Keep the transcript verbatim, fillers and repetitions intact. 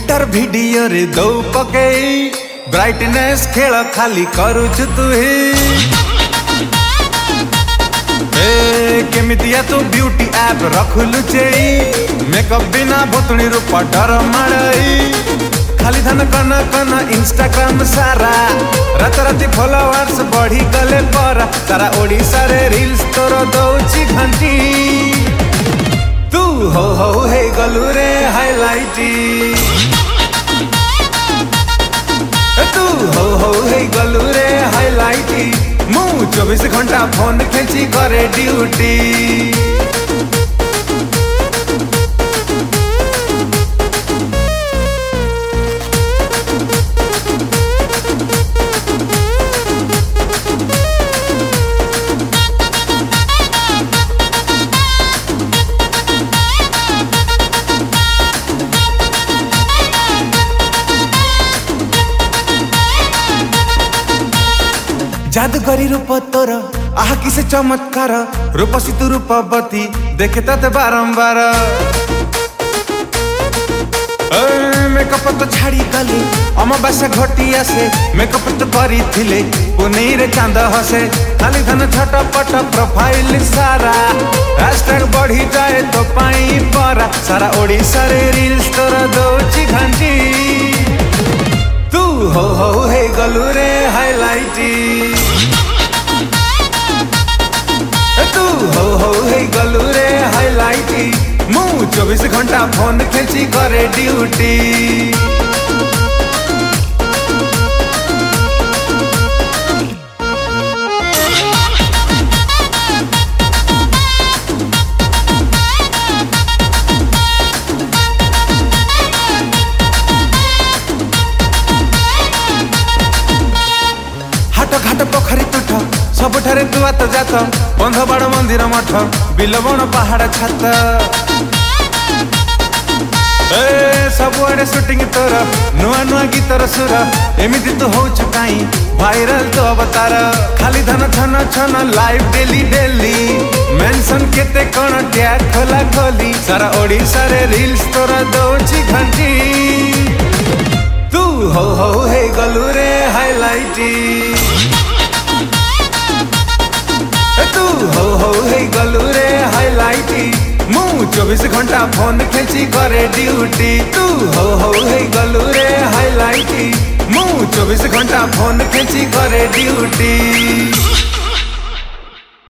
Filter video रे दो पकई brightness खेल खाली करुछु तु ही केमितिया तू ब्यूटी ऐप रखलु चेई मेकअप बिना भोतुणी रूप डर माड़ई खाली धन कन कन इंस्टाग्राम सारा रात राति फॉलोअर्स बढ़ी गले पर सारा ओडिसा रे रील्स तोर दौची घंटी तू हो हो हे गलु रे हाइलाइटी तू हो हो हे गलु रे हाइलाइटी मु चौबीस घंटा फोन खेची करे ड्यूटी जादूगरी रूप तोर आह किसे चमत्कार रूपसी तू रूपवती देखे तते बारंबार मेकअप तो छाड़ी गली अमावास्या घटिया से मेकअप तो करी थिले पुनी रे चांद हसे खाली धन छटपट प्रोफाइल सारा हैशटैग बढ़ी जाए तो पाई परा सारा ओडिसा रे रील्स तोर दौची घंटी तू हो हो हे गलु रे हाइलाइटी तू हो हो हे गलु रे हाइलाइटी मु चौबीस घंटा फोन खेची करे ड्यूटी घाट पोखरी तुठ सबुठारे दुआ तो जात बंध बाड़ मंदिर मठ बिलबण पहाड़ छात सबुआड़े शूटिंग तोर नुआ नुआ गीतर सुर एमिति तू होचु काई वायरल तो अवतार खाली धन छन छन लाइव डेली डेली मेंशन केते कोन टैग खोला खोली सारा ओडिसा रे रील्स तोर दौची घंटी तू हो हो हे गलु रे हाइलाइटी तू हो हो हे गलु रे हाइलाइटी मु चौबीस घंटा फोन खेची करे ड्यूटी तू हो हो हे गलु रे हाइलाइटी मु चौबीस घंटा फोन खेची करे ड्यूटी।